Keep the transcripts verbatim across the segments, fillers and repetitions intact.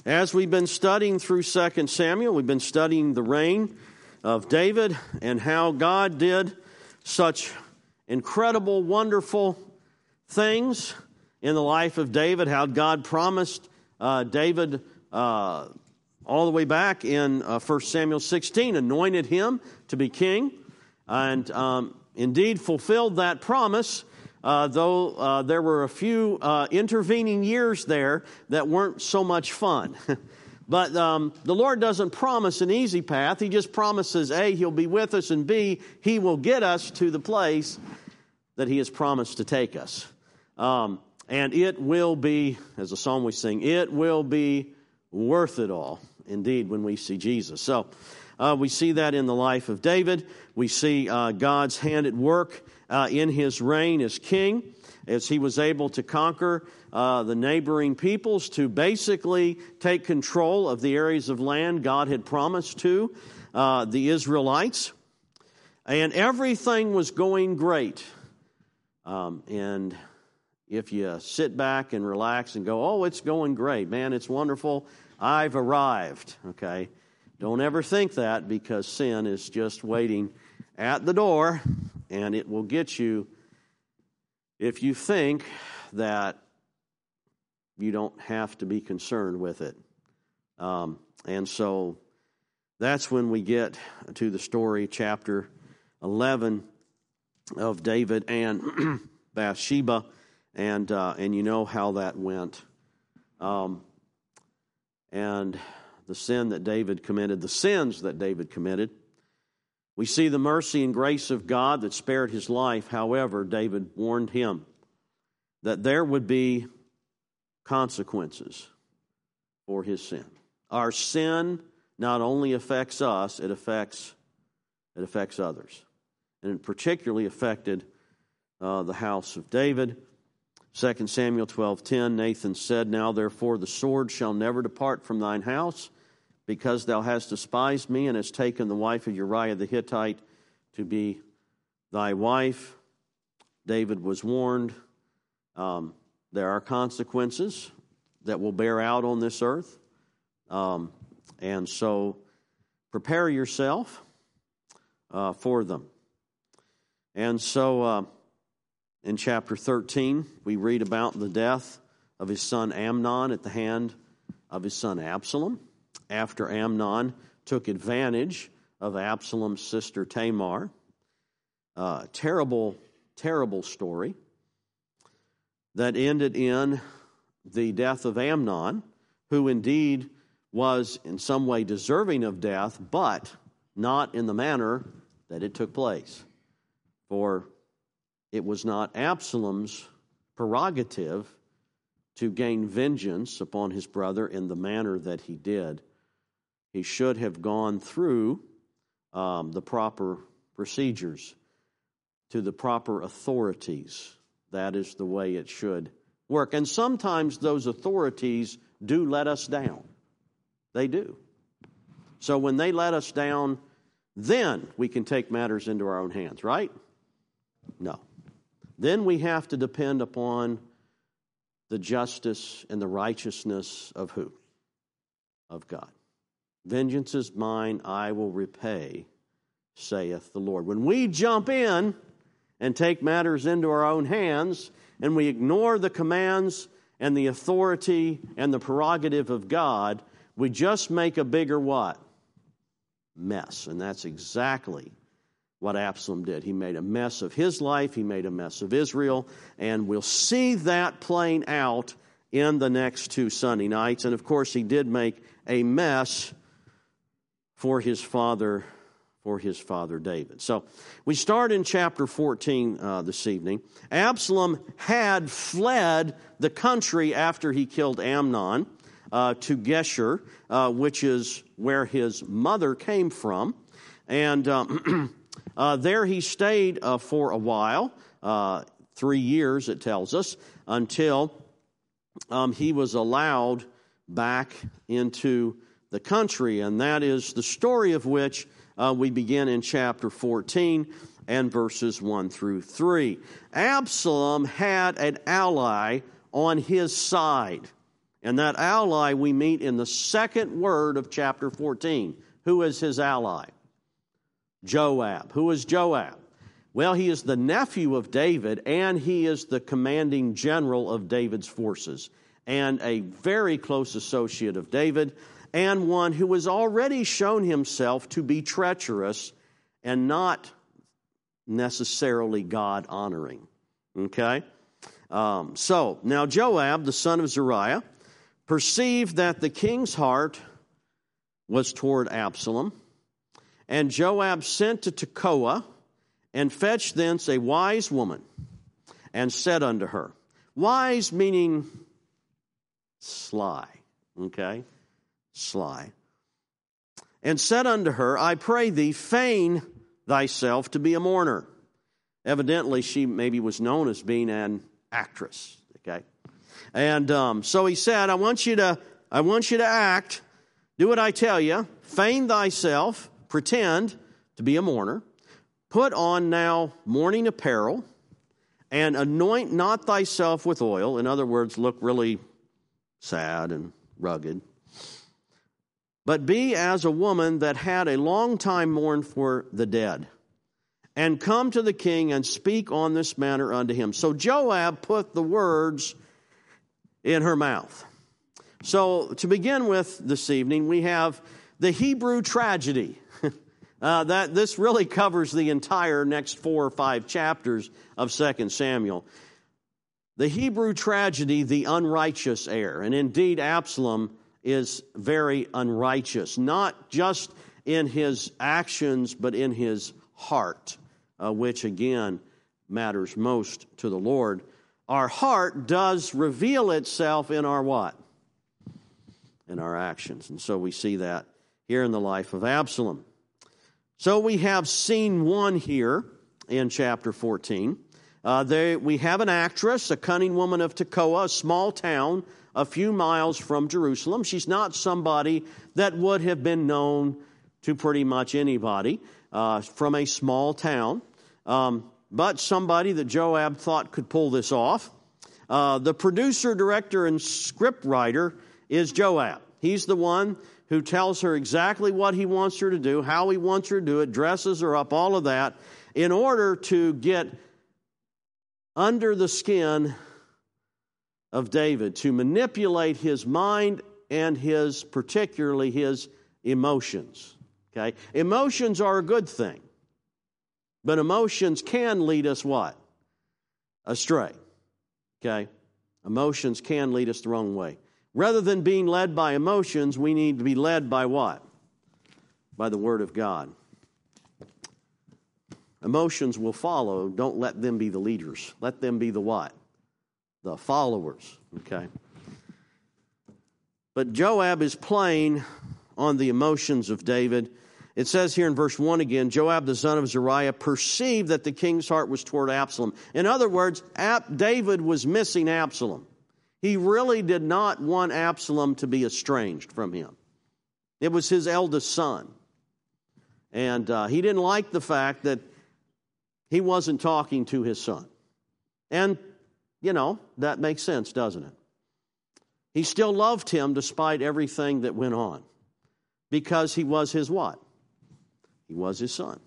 As we've been studying through Second Samuel, we've been studying the reign of David and how God did such incredible, wonderful things in the life of David, how God promised uh, David uh, all the way back in uh, First Samuel sixteen, anointed him to be king, and um, indeed fulfilled that promise. Uh, though uh, there were a few uh, intervening years there that weren't so much fun. But um, the Lord doesn't promise an easy path. He just promises, A, He'll be with us, and B, He will get us to the place that He has promised to take us. Um, and it will be, as the song we sing, it will be worth it all, indeed, when we see Jesus. So uh, we see that in the life of David. We see uh, God's hand at work Uh, in his reign as king, as he was able to conquer uh, the neighboring peoples, to basically take control of the areas of land God had promised to uh, the Israelites. And everything was going great. Um, and if you sit back and relax and go, oh, it's going great, man, it's wonderful, I've arrived, okay? Don't ever think that, because sin is just waiting at the door, and it will get you if you think that you don't have to be concerned with it. Um, and so that's when we get to the story, chapter eleven of David and Bathsheba, and uh, and you know how that went. Um, and the sin that David committed, the sins that David committed. We see the mercy and grace of God that spared his life. However, David warned him that there would be consequences for his sin. Our sin not only affects us, it affects it affects others. And it particularly affected uh, the house of David. Second Samuel twelve ten, Nathan said, Now therefore the sword shall never depart from thine house, because thou hast despised me and hast taken the wife of Uriah the Hittite to be thy wife. David was warned. Um, there are consequences that will bear out on this earth. Um, and so prepare yourself uh, for them. And so uh, in chapter thirteen, we read about the death of his son Amnon at the hand of his son Absalom, after Amnon took advantage of Absalom's sister Tamar. Uh, terrible, terrible story that ended in the death of Amnon, who indeed was in some way deserving of death, but not in the manner that it took place. For it was not Absalom's prerogative to gain vengeance upon his brother in the manner that he did. He should have gone through um, the proper procedures, to the proper authorities. That is the way it should work. And sometimes those authorities do let us down. They do. So when they let us down, then we can take matters into our own hands, right? No. Then we have to depend upon the justice and the righteousness of who? Of God. Vengeance is mine, I will repay, saith the Lord. When we jump in and take matters into our own hands, and we ignore the commands and the authority and the prerogative of God, we just make a bigger what? Mess. And that's exactly what Absalom did. He made a mess of his life, he made a mess of Israel, and we'll see that playing out in the next two Sunday nights. And of course, he did make a mess for his father, for his father David. So we start in chapter fourteen uh, this evening. Absalom had fled the country after he killed Amnon uh, to Geshur, uh, which is where his mother came from. And um, uh, there he stayed uh, for a while, uh, three years it tells us, until um, he was allowed back into the country, and that is the story of which uh, we begin in chapter fourteen and verses one through three. Absalom had an ally on his side. And that ally we meet in the second word of chapter fourteen. Who is his ally? Joab. Who is Joab? Well, he is the nephew of David, and he is the commanding general of David's forces, and a very close associate of David, and one who has already shown himself to be treacherous and not necessarily God-honoring. Okay? Um, so, now Joab, the son of Zeruiah, perceived that the king's heart was toward Absalom, and Joab sent to Tekoa, and fetched thence a wise woman, and said unto her, wise meaning sly, okay? Sly. And said unto her, I pray thee, feign thyself to be a mourner. Evidently, she maybe was known as being an actress, okay? And um, so he said, I want you to, I want you to act, do what I tell you, feign thyself, pretend to be a mourner, put on now mourning apparel, and anoint not thyself with oil. In other words, look really sad and rugged. But be as a woman that had a long time mourned for the dead, and come to the king and speak on this manner unto him. So Joab put the words in her mouth. So to begin with this evening, we have the Hebrew tragedy. Uh, that this really covers the entire next four or five chapters of Second Samuel. The Hebrew tragedy, the unrighteous heir. And indeed, Absalom is very unrighteous, not just in his actions, but in his heart, uh, which again matters most to the Lord. Our heart does reveal itself in our what? In our actions. And so we see that here in the life of Absalom. So we have scene one here in chapter fourteen. Uh, they, we have an actress, a cunning woman of Tekoa, a small town a few miles from Jerusalem. She's not somebody that would have been known to pretty much anybody uh, from a small town, um, but somebody that Joab thought could pull this off. Uh, the producer, director, and script writer is Joab. He's the one who tells her exactly what he wants her to do, how he wants her to do it, dresses her up, all of that, in order to get under the skin of David, to manipulate his mind and his, particularly his emotions. Okay? Emotions are a good thing, but emotions can lead us what? Astray. Okay? Emotions can lead us the wrong way. Rather than being led by emotions, we need to be led by what? By the Word of God. Emotions will follow. Don't let them be the leaders. Let them be the what? The followers. Okay? But Joab is playing on the emotions of David. It says here in verse one again, Joab the son of Zeruiah perceived that the king's heart was toward Absalom. In other words, David was missing Absalom. He really did not want Absalom to be estranged from him. It was his eldest son. And uh, he didn't like the fact that he wasn't talking to his son. And, you know, that makes sense, doesn't it? He still loved him despite everything that went on. Because he was his what? He was his son.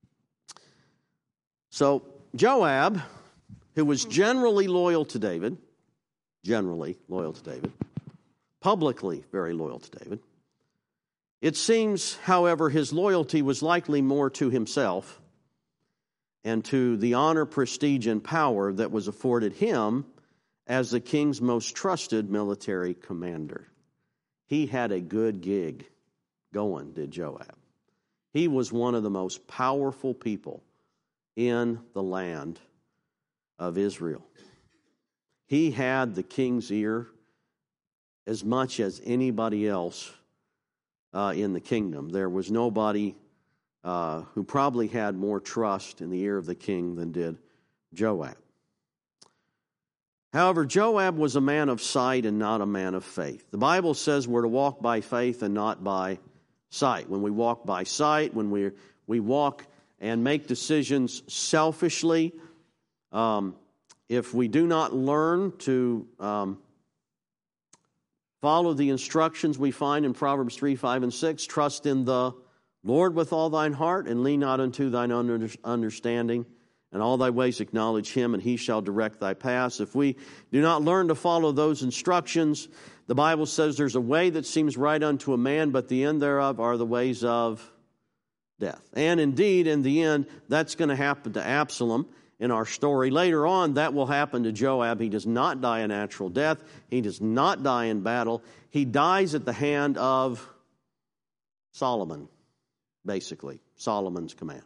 So Joab, who was generally loyal to David, generally loyal to David, publicly very loyal to David. It seems, however, his loyalty was likely more to himself and to the honor, prestige, and power that was afforded him as the king's most trusted military commander. He had a good gig going, did Joab. He was one of the most powerful people in the land of Israel. He had the king's ear as much as anybody else uh, in the kingdom. There was nobody uh, who probably had more trust in the ear of the king than did Joab. However, Joab was a man of sight and not a man of faith. The Bible says we're to walk by faith and not by sight. When we walk by sight, when we we walk and make decisions selfishly, um, if we do not learn to um, Follow the instructions we find in Proverbs three, five, and six. Trust in the Lord with all thine heart, and lean not unto thine under- understanding. In all thy ways acknowledge him, and he shall direct thy paths. If we do not learn to follow those instructions, the Bible says there's a way that seems right unto a man, but the end thereof are the ways of death. And indeed, in the end, that's going to happen to Absalom in our story. Later on, that will happen to Joab. He does not die a natural death. He does not die in battle. He dies at the hand of Solomon, basically, Solomon's command.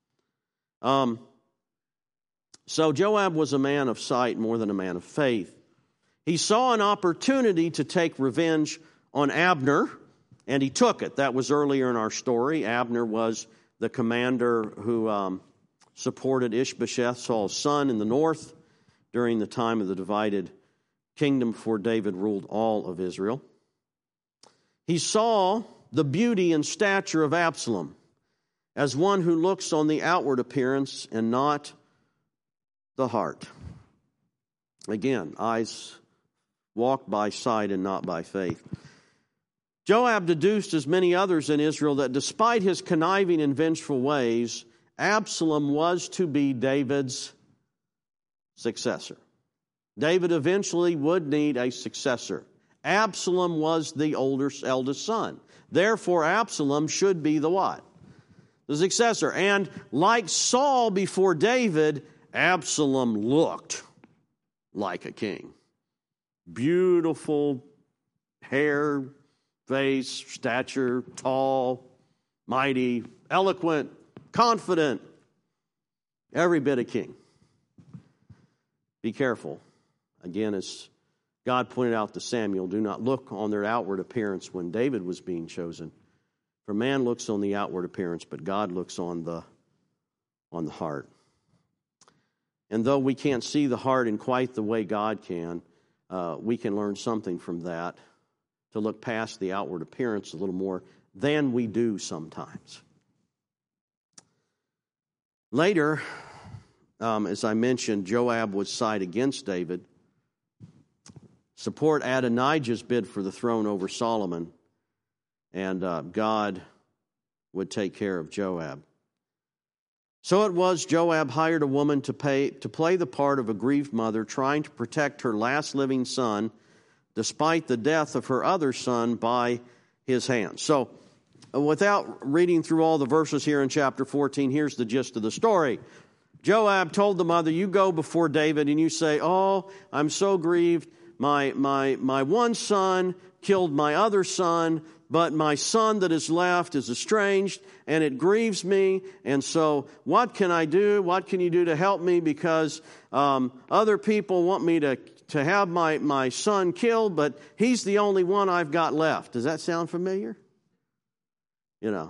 Um, so Joab was a man of sight more than a man of faith. He saw an opportunity to take revenge on Abner, and he took it. That was earlier in our story. Abner was the commander who um, supported Ishbosheth, Saul's son, in the north during the time of the divided kingdom before David ruled all of Israel. He saw the beauty and stature of Absalom as one who looks on the outward appearance and not the heart. Again, eyes walk by sight and not by faith. Joab deduced, as many others in Israel, that despite his conniving and vengeful ways, Absalom was to be David's successor. David eventually would need a successor. Absalom was the older, eldest son. Therefore, Absalom should be the what? The successor. And like Saul before David, Absalom looked like a king. Beautiful hair, face, stature, tall, mighty, eloquent, confident, every bit a king. Be careful. Again, as God pointed out to Samuel, do not look on their outward appearance when David was being chosen. For man looks on the outward appearance, but God looks on the, on the heart. And though we can't see the heart in quite the way God can, uh, we can learn something from that to look past the outward appearance a little more than we do sometimes. Later, um, as I mentioned, Joab would side against David, support Adonijah's bid for the throne over Solomon, and uh, God would take care of Joab. So it was Joab hired a woman to pay to play the part of a grieved mother, trying to protect her last living son, despite the death of her other son by his hand. So, without reading through all the verses here in chapter fourteen, here's the gist of the story. Joab told the mother, you go before David and you say, oh, I'm so grieved. My, my, my one son killed my other son, but my son that is left is estranged, and it grieves me. And so what can I do? What can you do to help me? Because um, other people want me to, to have my, my son killed, but he's the only one I've got left. Does that sound familiar? You know.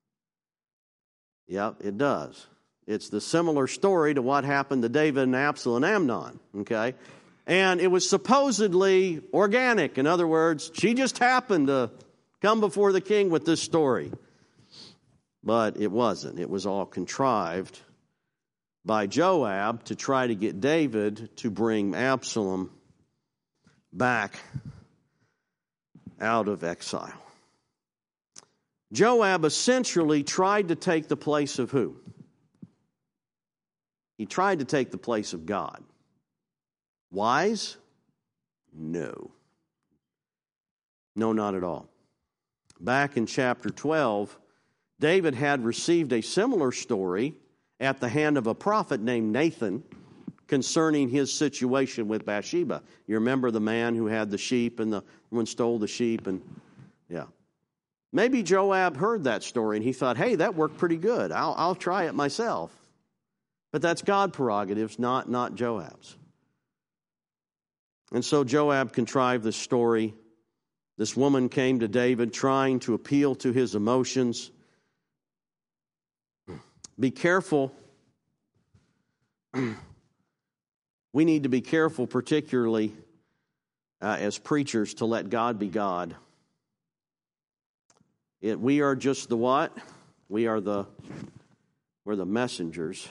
Yep, it does. It's the similar story to what happened to David and Absalom and Amnon. Okay? And it was supposedly organic. In other words, she just happened to come before the king with this story. But it wasn't. It was all contrived by Joab to try to get David to bring Absalom back out of exile. Joab essentially tried to take the place of who? He tried to take the place of God. Wise? No. No, not at all. Back in chapter twelve, David had received a similar story at the hand of a prophet named Nathan concerning his situation with Bathsheba. You remember the man who had the sheep and the one stole the sheep, and yeah. Maybe Joab heard that story and he thought, hey, that worked pretty good. I'll, I'll try it myself. But that's God's prerogatives, not, not Joab's. And so Joab contrived this story. This woman came to David trying to appeal to his emotions. Be careful. We need to be careful, particularly uh, as preachers, to let God be God. It, we are just the what? We are the, we're the messengers.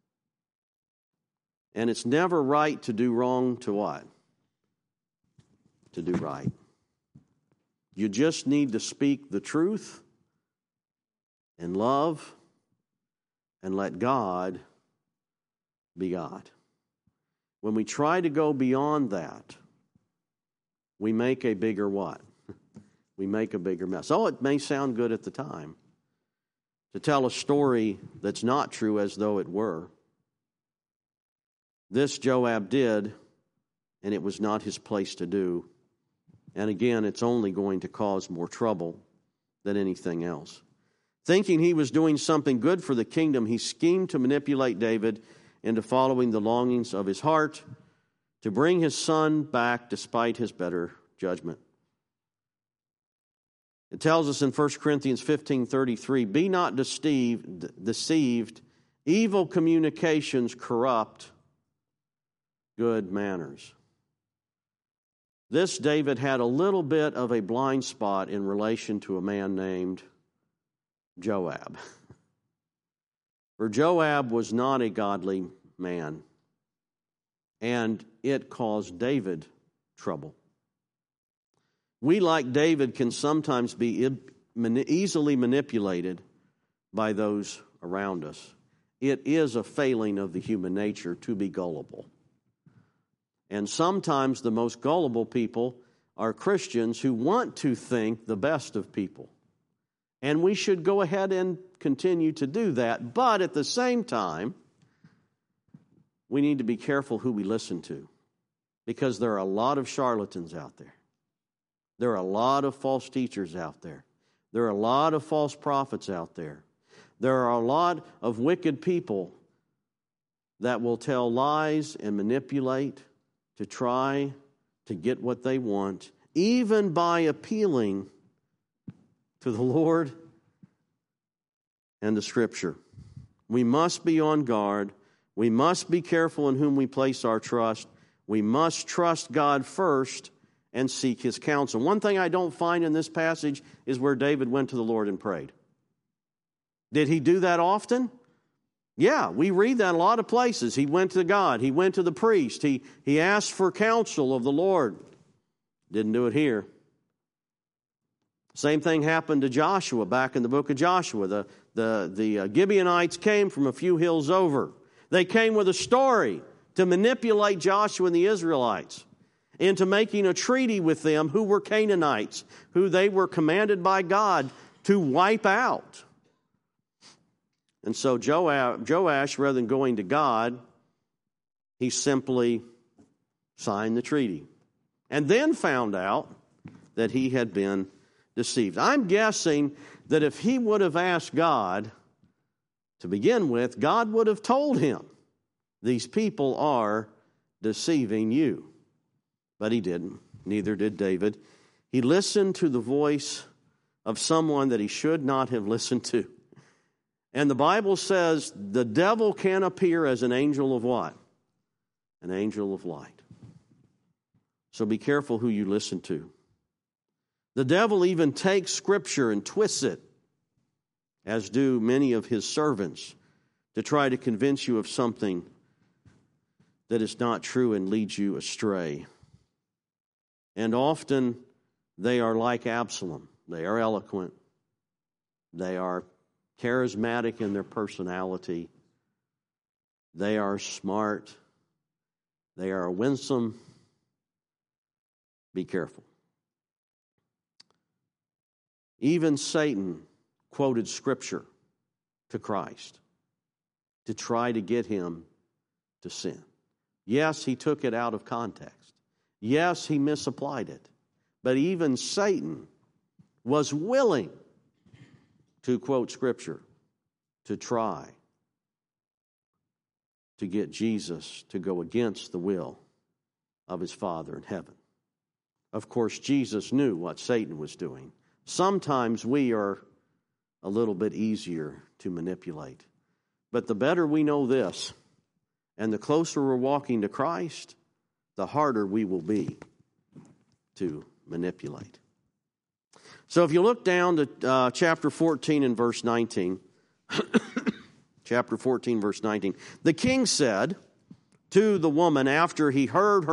And it's never right to do wrong to what? To do right. You just need to speak the truth and love and let God be God. When we try to go beyond that, we make a bigger what? We make a bigger mess. Oh, it may sound good at the time to tell a story that's not true as though it were. This Joab did, and it was not his place to do. And again, it's only going to cause more trouble than anything else. Thinking he was doing something good for the kingdom, he schemed to manipulate David into following the longings of his heart, to bring his son back despite his better judgment. It tells us in First Corinthians fifteen thirty-three, be not deceived, deceived, evil communications corrupt good manners. This David had a little bit of a blind spot in relation to a man named Joab. For Joab was not a godly man, and it caused David trouble. We, like David, can sometimes be easily manipulated by those around us. It is a failing of the human nature to be gullible. And sometimes the most gullible people are Christians who want to think the best of people. And we should go ahead and continue to do that. But at the same time, we need to be careful who we listen to, because there are a lot of charlatans out there. There are a lot of false teachers out there. There are a lot of false prophets out there. There are a lot of wicked people that will tell lies and manipulate to try to get what they want, even by appealing to the Lord and the Scripture. We must be on guard. We must be careful in whom we place our trust. We must trust God first and seek His counsel. One thing I don't find in this passage is where David went to the Lord and prayed. Did he do that often? Yeah, we read that in a lot of places. He went to God. He went to the priest. He, he asked for counsel of the Lord. Didn't do it here. Same thing happened to Joshua back in the book of Joshua. The, the, the uh, Gibeonites came from a few hills over. They came with a story to manipulate Joshua and the Israelites into making a treaty with them who were Canaanites, who they were commanded by God to wipe out. And so Joab, Joash, rather than going to God, he simply signed the treaty. And then found out that he had been deceived. I'm guessing that if he would have asked God to begin with, God would have told him, these people are deceiving you. But he didn't. Neither did David. He listened to the voice of someone that he should not have listened to. And the Bible says the devil can appear as an angel of what? An angel of light. So be careful who you listen to. The devil even takes Scripture and twists it, as do many of his servants, to try to convince you of something that is not true and leads you astray. And often they are like Absalom. They are eloquent. They are charismatic in their personality. They are smart. They are winsome. Be careful. Even Satan quoted Scripture to Christ to try to get him to sin. Yes, he took it out of context. Yes, he misapplied it. But even Satan was willing to quote Scripture to try to get Jesus to go against the will of his Father in heaven. Of course, Jesus knew what Satan was doing. Sometimes we are a little bit easier to manipulate. But the better we know this, and the closer we're walking to Christ, the harder we will be to manipulate. So if you look down to uh, chapter fourteen and verse nineteen, chapter fourteen, verse nineteen, the king said to the woman after he heard her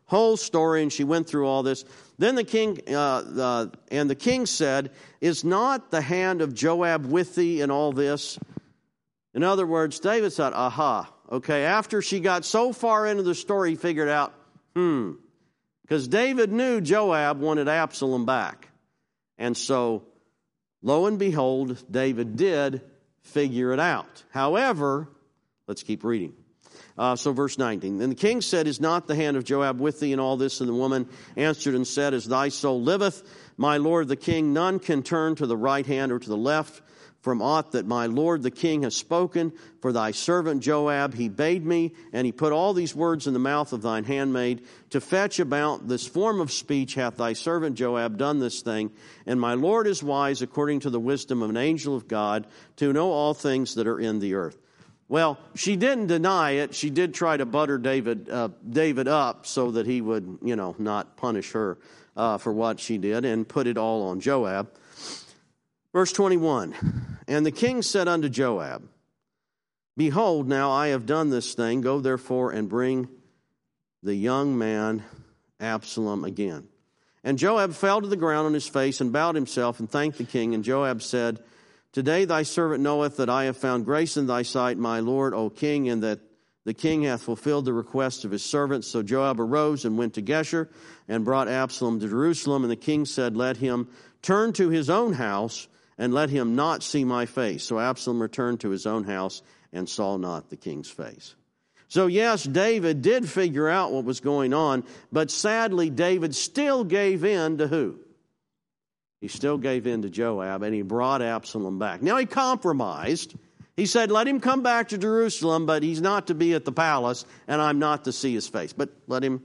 whole story, and she went through all this. Then the king, uh, uh, and the king said, is not the hand of Joab with thee in all this? In other words, David said, aha, okay, after she got so far into the story, he figured out, hmm, because David knew Joab wanted Absalom back. And so, lo and behold, David did figure it out. However, let's keep reading. Uh, so verse nineteen, and the king said, is not the hand of Joab with thee in all this? And the woman answered and said, as thy soul liveth, my lord the king, none can turn to the right hand or to the left from aught that my lord the king has spoken. For thy servant Joab, he bade me, and he put all these words in the mouth of thine handmaid, to fetch about this form of speech hath thy servant Joab done this thing. And my lord is wise according to the wisdom of an angel of God, to know all things that are in the earth. Well, she didn't deny it. She did try to butter David uh, David up so that he would, you know, not punish her uh, for what she did, and put it all on Joab. Verse twenty-one, and the king said unto Joab, behold, now I have done this thing. Go therefore and bring the young man Absalom again. And Joab fell to the ground on his face and bowed himself and thanked the king. And Joab said, today thy servant knoweth that I have found grace in thy sight, my lord, O king, and that the king hath fulfilled the request of his servants. So Joab arose and went to Geshur and brought Absalom to Jerusalem. And the king said, let him turn to his own house, and let him not see my face. So Absalom returned to his own house and saw not the king's face. So yes, David did figure out what was going on, but sadly, David still gave in to who? He still gave in to Joab, and he brought Absalom back. Now he compromised. He said, let him come back to Jerusalem, but he's not to be at the palace, and I'm not to see his face. But let him,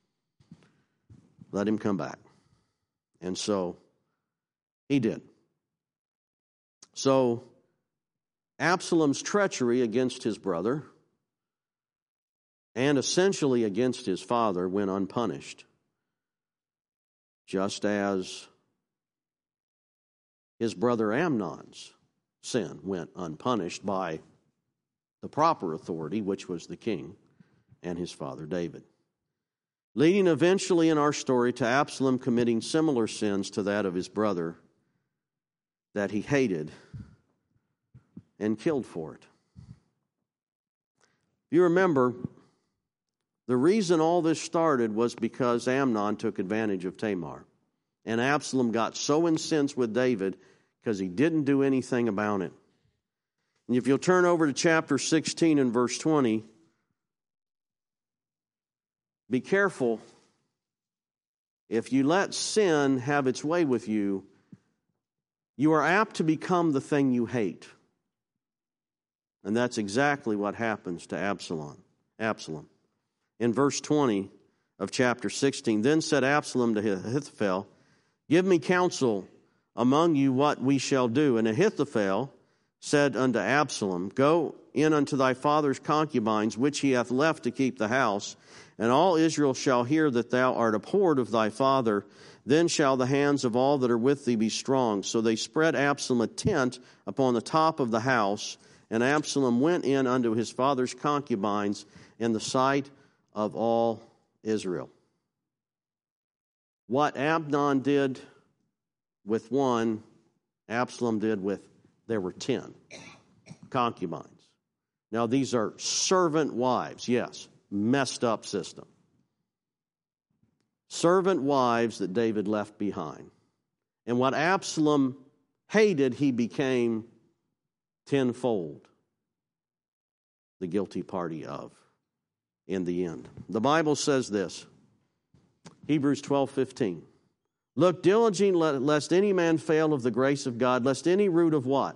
let him come back. And so he did. So Absalom's treachery against his brother and essentially against his father went unpunished, just as his brother Amnon's sin went unpunished by the proper authority, which was the king and his father David, leading eventually in our story to Absalom committing similar sins to that of his brother that he hated and killed for it. You remember, the reason all this started was because Amnon took advantage of Tamar. And Absalom got so incensed with David because he didn't do anything about it. And if you'll turn over to chapter sixteen and verse twenty, be careful. If you let sin have its way with you, you are apt to become the thing you hate. And that's exactly what happens to Absalom. Absalom. In verse twenty of chapter sixteen, then said Absalom to Ahithophel, give me counsel among you what we shall do. And Ahithophel said unto Absalom, go in unto thy father's concubines, which he hath left to keep the house, and all Israel shall hear that thou art abhorred of thy father. Then shall the hands of all that are with thee be strong. So they spread Absalom a tent upon the top of the house, and Absalom went in unto his father's concubines in the sight of all Israel. What Amnon did with one, Absalom did with, there were ten concubines. Now these are servant wives, yes, messed up system. Servant wives that David left behind. And what Absalom hated, he became tenfold the guilty party of in the end. The Bible says this, Hebrews twelve fifteen. Look diligently lest any man fail of the grace of God, lest any root of what?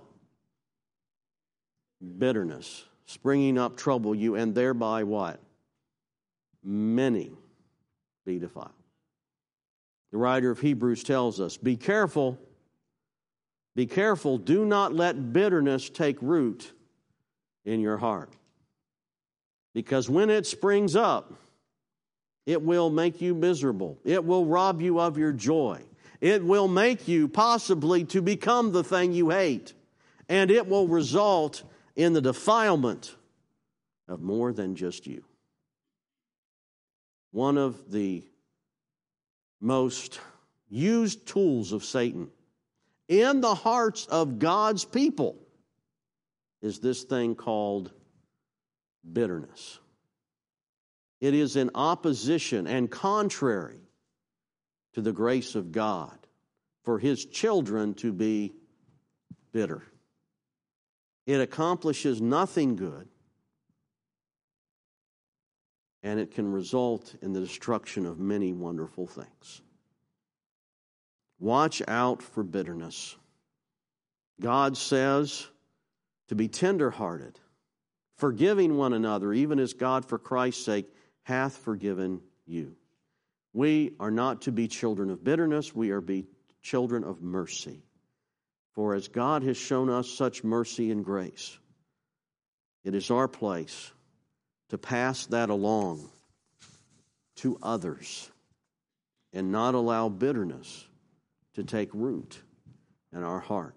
Bitterness, springing up trouble you, and thereby what? Many be defiled. The writer of Hebrews tells us, be careful, be careful, do not let bitterness take root in your heart. Because when it springs up, it will make you miserable. It will rob you of your joy. It will make you possibly to become the thing you hate. And it will result in the defilement of more than just you. one of the most used tools of Satan in the hearts of God's people is this thing called bitterness. It is in opposition and contrary to the grace of God for His children to be bitter. It accomplishes nothing good, and it can result in the destruction of many wonderful things. Watch out for bitterness. God says to be tenderhearted, forgiving one another, even as God for Christ's sake hath forgiven you. We are not to be children of bitterness, we are to be children of mercy. For as God has shown us such mercy and grace, it is our place to pass that along to others and not allow bitterness to take root in our heart.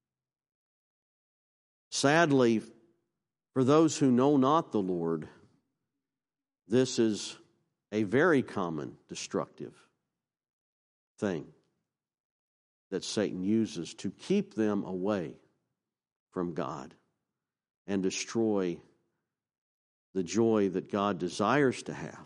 Sadly, for those who know not the Lord, this is a very common destructive thing that Satan uses to keep them away from God and destroy the joy that God desires to have,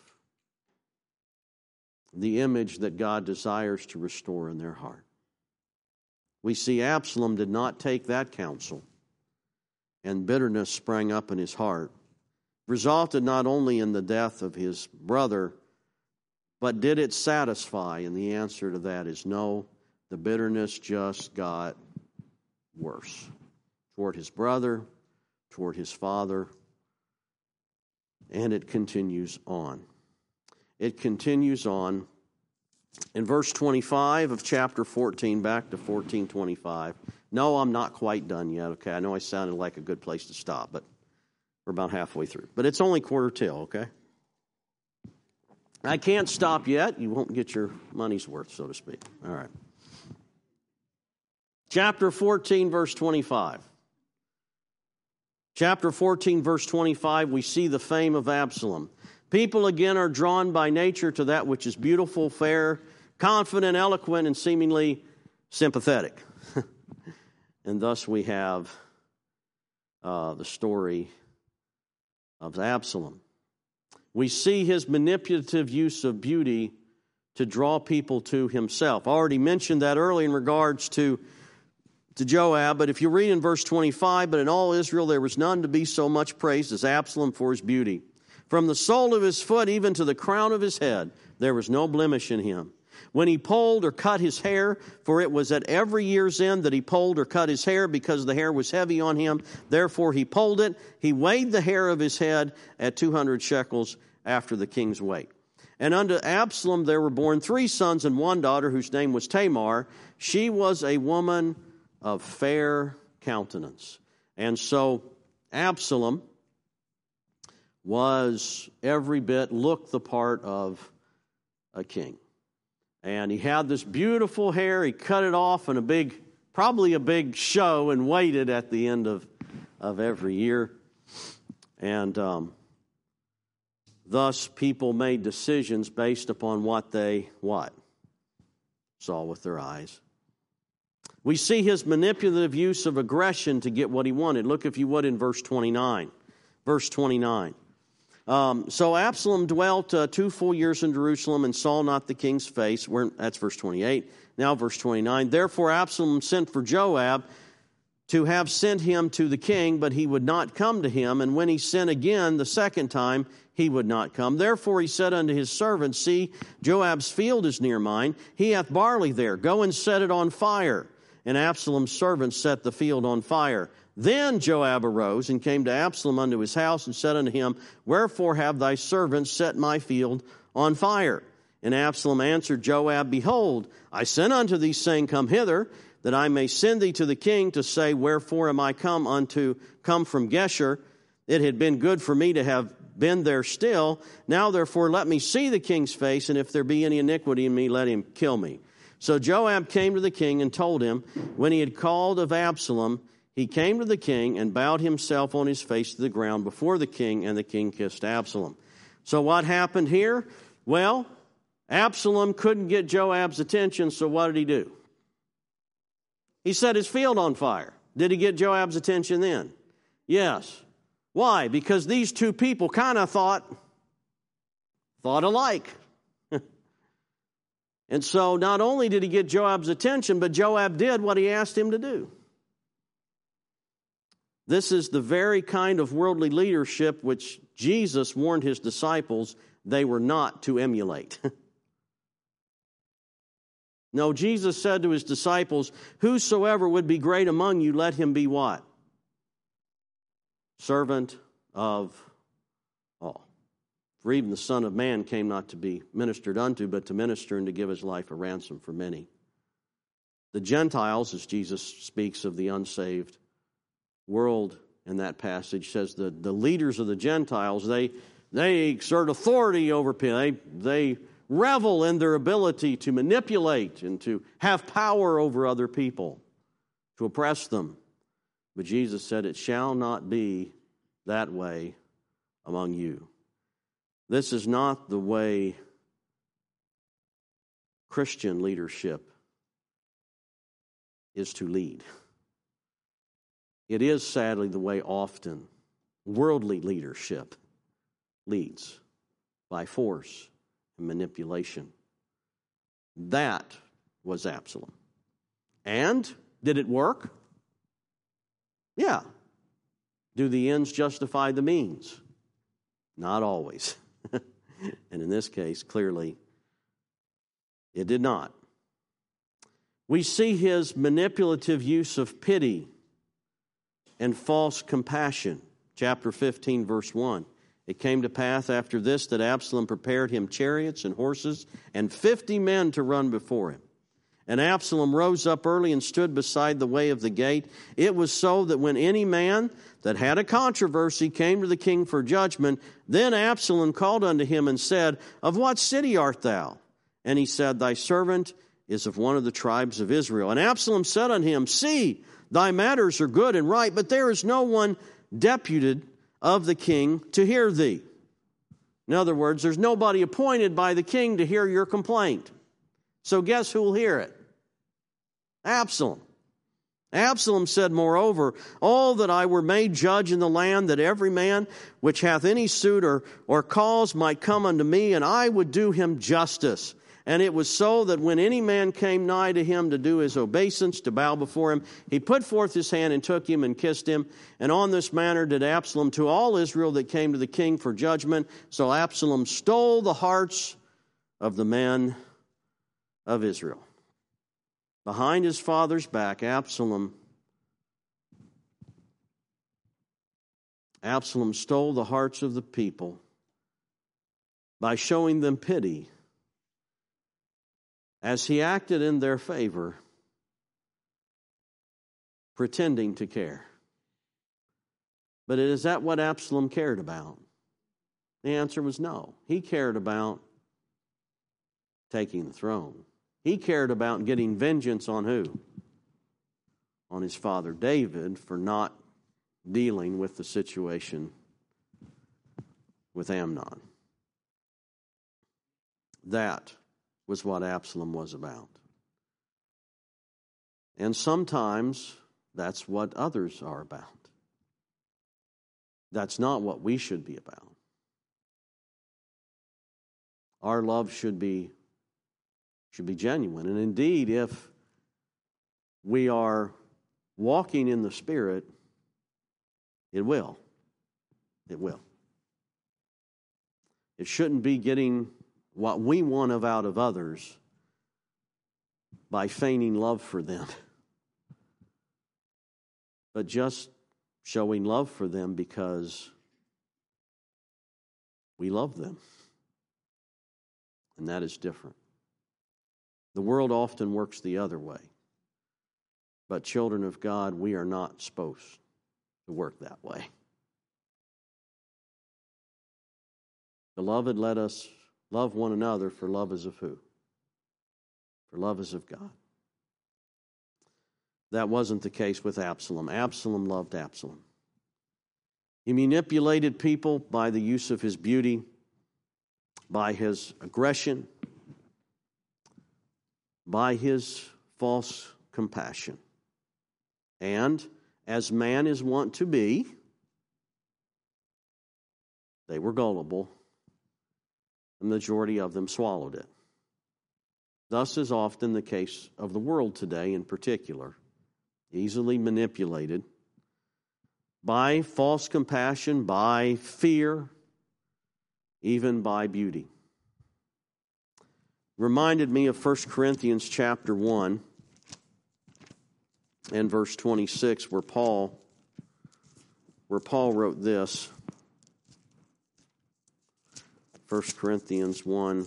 the image that God desires to restore in their heart. We see Absalom did not take that counsel, and bitterness sprang up in his heart, resulted not only in the death of his brother, but did it satisfy? And the answer to that is no. The bitterness just got worse toward his brother, toward his father, and it continues on. It continues on in verse twenty-five of chapter fourteen, back to fourteen twenty-five. No, I'm not quite done yet. Okay, I know I sounded like a good place to stop, but we're about halfway through. But it's only quarter till, okay? I can't stop yet. You won't get your money's worth, so to speak. All right. Chapter fourteen, verse twenty-five. Chapter fourteen, verse twenty-five, we see the fame of Absalom. People again are drawn by nature to that which is beautiful, fair, confident, eloquent, and seemingly sympathetic. And thus we have uh, the story of Absalom. We see his manipulative use of beauty to draw people to himself. I already mentioned that earlier in regards to, to Joab, but if you read in verse twenty-five, but in all Israel there was none to be so much praised as Absalom for his beauty. From the sole of his foot even to the crown of his head, there was no blemish in him. When he polled or cut his hair, for it was at every year's end that he polled or cut his hair, because the hair was heavy on him. Therefore he polled it. He weighed the hair of his head at two hundred shekels after the king's weight. And unto Absalom there were born three sons and one daughter, whose name was Tamar. She was a woman of fair countenance. And so Absalom was every bit, looked the part of a king. And he had this beautiful hair. He cut it off in a big, probably a big show, and waited at the end of, of every year. And um, thus people made decisions based upon what they, what? Saw with their eyes. We see his manipulative use of aggression to get what he wanted. Look, if you would, in verse twenty-nine. Verse twenty-nine. Um, so Absalom dwelt uh, two full years in Jerusalem and saw not the king's face. We're, that's verse twenty-eight. Now verse twenty-nine. Therefore Absalom sent for Joab to have sent him to the king, but he would not come to him. And when he sent again the second time, he would not come. Therefore he said unto his servants, See, Joab's field is near mine. He hath barley there. Go and set it on fire. And Absalom's servants set the field on fire. Then Joab arose and came to Absalom unto his house and said unto him, Wherefore have thy servants set my field on fire? And Absalom answered Joab, Behold, I sent unto thee, saying, Come hither, that I may send thee to the king to say, Wherefore am I come unto come from Geshur? It had been good for me to have been there still. Now therefore let me see the king's face, and if there be any iniquity in me, let him kill me. So Joab came to the king and told him, when he had called of Absalom, he came to the king and bowed himself on his face to the ground before the king, and the king kissed Absalom. So what happened here? Well, Absalom couldn't get Joab's attention, so what did he do? He set his field on fire. Did he get Joab's attention then? Yes. Why? Because these two people kind of thought, thought alike. And so not only did he get Joab's attention, but Joab did what he asked him to do. This is the very kind of worldly leadership which Jesus warned his disciples they were not to emulate. No, Jesus said to his disciples, whosoever would be great among you, let him be what? Servant of all. For even the Son of Man came not to be ministered unto, but to minister and to give his life a ransom for many. The Gentiles, as Jesus speaks of the unsaved world in that passage, says the, the leaders of the Gentiles, they, they exert authority over people. They, they revel in their ability to manipulate and to have power over other people, to oppress them. But Jesus said, it shall not be that way among you. This is not the way Christian leadership is to lead. It is sadly the way often worldly leadership leads, by force and manipulation. That was Absalom. And did it work? Yeah. Do the ends justify the means? Not always. And in this case, clearly, it did not. We see his manipulative use of pity and false compassion. Chapter fifteen, verse one. It came to pass after this that Absalom prepared him chariots and horses and fifty men to run before him. And Absalom rose up early and stood beside the way of the gate. It was so that when any man that had a controversy came to the king for judgment, then Absalom called unto him and said, of what city art thou? And he said, thy servant is of one of the tribes of Israel. And Absalom said unto him, see, thy matters are good and right, but there is no one deputed of the king to hear thee. In other words, there's nobody appointed by the king to hear your complaint. So guess who will hear it? Absalom. Absalom said, moreover, oh, that I were made judge in the land, that every man which hath any suit or, or cause might come unto me, and I would do him justice. And it was so that when any man came nigh to him to do his obeisance, to bow before him, he put forth his hand and took him and kissed him. And on this manner did Absalom to all Israel that came to the king for judgment. So Absalom stole the hearts of the men of Israel. Behind his father's back, Absalom, Absalom stole the hearts of the people by showing them pity as he acted in their favor, pretending to care. But is that what Absalom cared about? The answer was no. He cared about taking the throne. He cared about getting vengeance on who? On his father David for not dealing with the situation with Amnon. That was what Absalom was about. And sometimes that's what others are about. That's not what we should be about. Our love should be should be genuine. And indeed, if we are walking in the Spirit, it will. It will. It shouldn't be getting what we want of out of others by feigning love for them, but just showing love for them because we love them. And that is different. The world often works the other way. But children of God, we are not supposed to work that way. Beloved, let us love one another, for love is of who? For love is of God. That wasn't the case with Absalom. Absalom loved Absalom. He manipulated people by the use of his beauty, by his aggression, by his false compassion. And as man is wont to be, they were gullible. The majority of them swallowed it. Thus is often the case of the world today in particular, easily manipulated by false compassion, by fear, even by beauty. Reminded me of First Corinthians chapter one and verse twenty-six, where Paul, where Paul wrote this. First Corinthians one,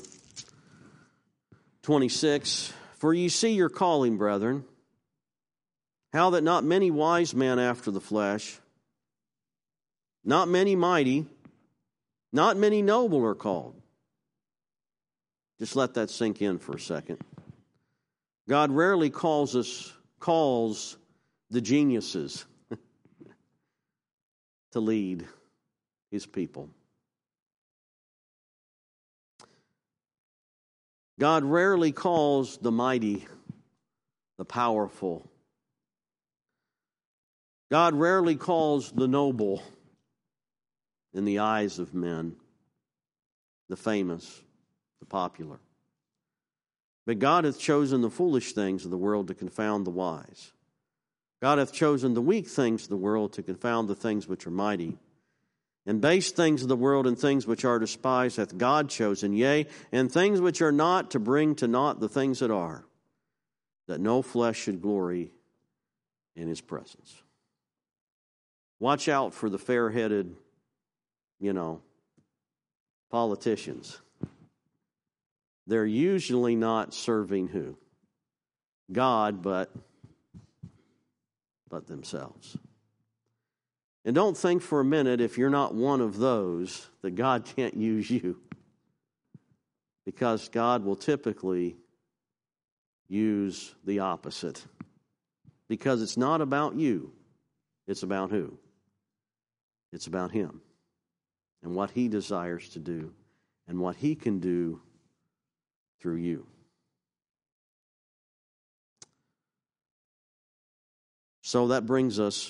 twenty-six, for ye see your calling, brethren, how that not many wise men after the flesh, not many mighty, not many noble are called. Just let that sink in for a second. God rarely calls us, calls the geniuses to lead his people. God rarely calls the mighty, the powerful. God rarely calls the noble in the eyes of men, the famous, the popular. But God hath chosen the foolish things of the world to confound the wise. God hath chosen the weak things of the world to confound the things which are mighty. And base things of the world and things which are despised hath God chosen, yea, and things which are not, to bring to naught the things that are, that no flesh should glory in his presence. Watch out for the fair-headed, you know, politicians. They're usually not serving who? God, but, but themselves. And don't think for a minute, if you're not one of those, that God can't use you. Because God will typically use the opposite. Because it's not about you. It's about who? It's about him. And what he desires to do. And what he can do through you. So that brings us,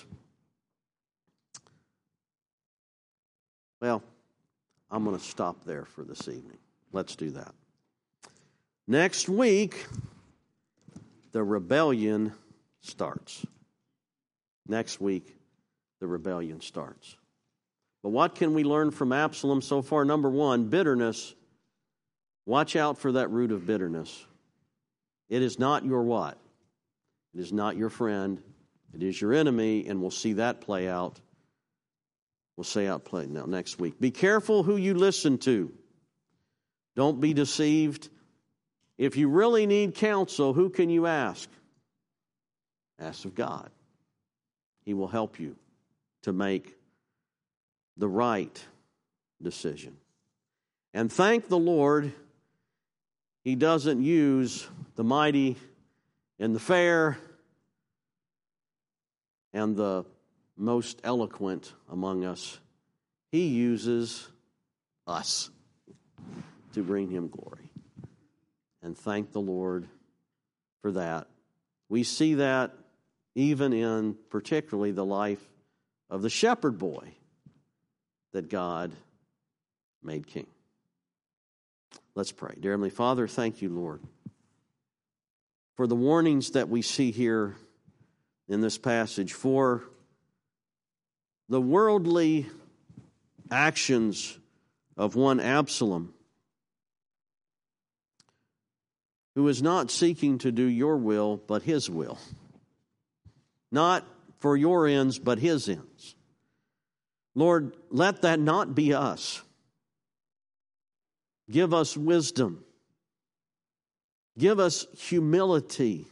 well, I'm going to stop there for this evening. Let's do that. Next week, the rebellion starts. Next week, the rebellion starts. But what can we learn from Absalom so far? Number one, bitterness. Watch out for that root of bitterness. It is not your what? It is not your friend. It is your enemy, and we'll see that play out. We'll say out play now next week. Be careful who you listen to. Don't be deceived. If you really need counsel, who can you ask? Ask of God. He will help you to make the right decision. And thank the Lord, he doesn't use the mighty and the fair and the most eloquent among us. He uses us to bring him glory. And thank the Lord for that. We see that even in particularly the life of the shepherd boy that God made king. Let's pray. Dear Heavenly Father, thank you, Lord, for the warnings that we see here in this passage, for the worldly actions of one Absalom, who is not seeking to do your will, but his will. Not for your ends, but his ends. Lord, let that not be us. Give us wisdom. Give us humility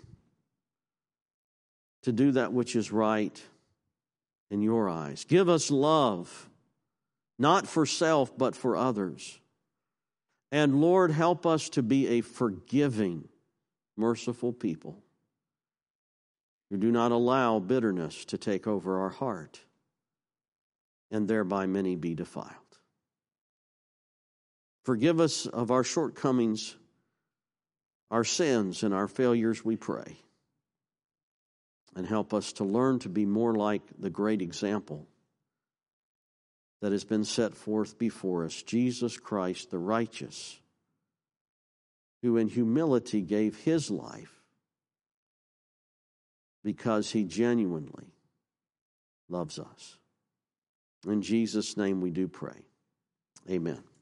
to do that which is right in your eyes. Give us love, not for self, but for others. And Lord, help us to be a forgiving, merciful people who do not allow bitterness to take over our heart, and thereby many be defiled. Forgive us of our shortcomings, our sins, and our failures, we pray. And help us to learn to be more like the great example that has been set forth before us, Jesus Christ the righteous, who in humility gave his life because he genuinely loves us. In Jesus' name we do pray. Amen.